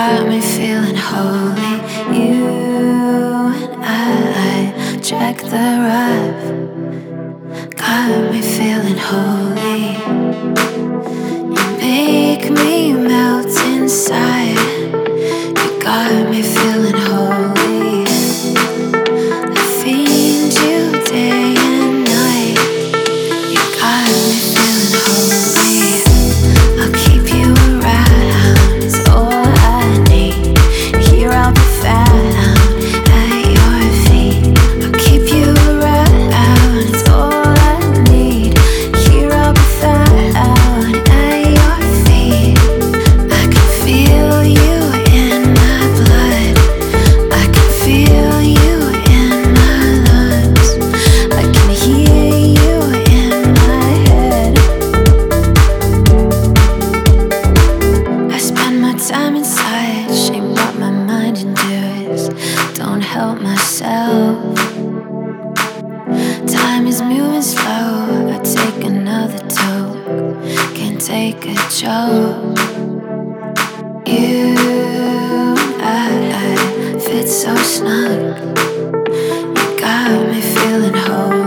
got me feeling holy. You and I check the rough. Got me feeling holy. You make me melt inside. You got me feeling holy. I fiend you day and night. You got me feeling holy. I'll keep you around, it's all I need. Here I'll be found at your feet. I'll keep you around, it's all I need. Here I'll be found at your feet. I can feel you in my blood. I can feel you in my lungs. I can hear you in my head. I spend my time inside, shame what my mind endures. Don't help myself. Time is moving slow. I take another toke. Can't take a joke. You and I fit so snug. You got me feeling whole.